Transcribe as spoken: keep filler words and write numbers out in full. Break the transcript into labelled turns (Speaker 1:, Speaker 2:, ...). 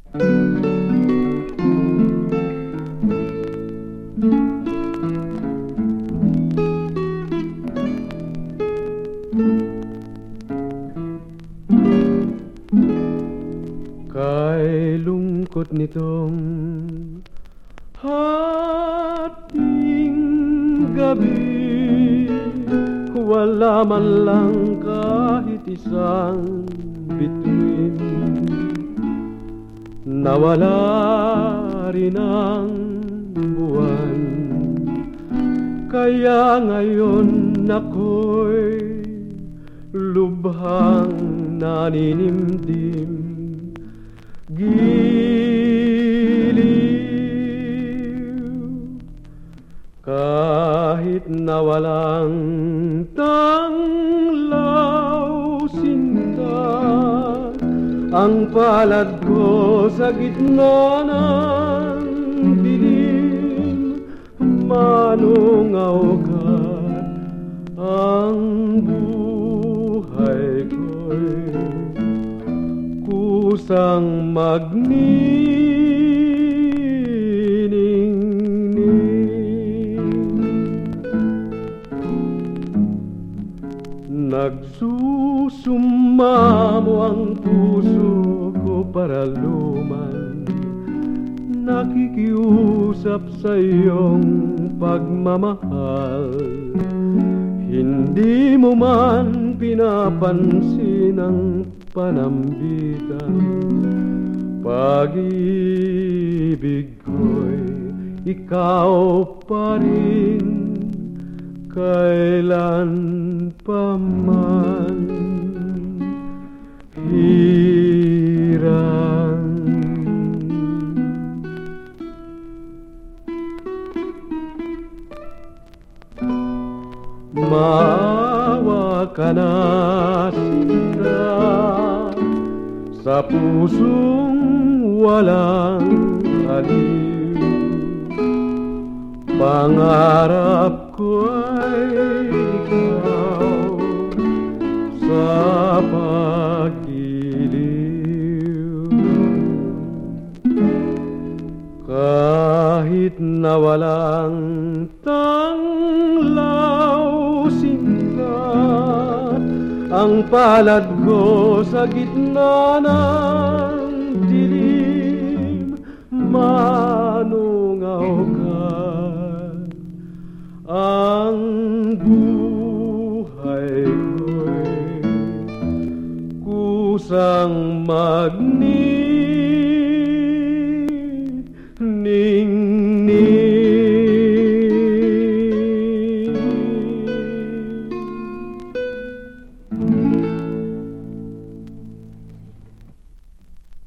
Speaker 1: Kay lungkot nitong hating gabi, wala man lang kahit isang bituin. Nawala rin ang buwan, kaya ngayon ako'y lubhang naninimdim. Giliw kahit na walang tanglaw sinta, ang palad ko sa gitna ng dilim, manungaw ka, ang buhay ko'y kusang magniningning. Nagsusumamo ang puso ko para luman, nakikiusap sa iyong pagmamahal. Hindi mo man pinapansin ang panambitan, pag-ibig ko'y ikaw pa rin, kailan pa man hirang. Maawa ka na sinta sa pusong walang aliw, pangarap ko ay ikaw sa pag-iliw. Kahit na walang tanglaw sinta, ang palad ko sa gitna ng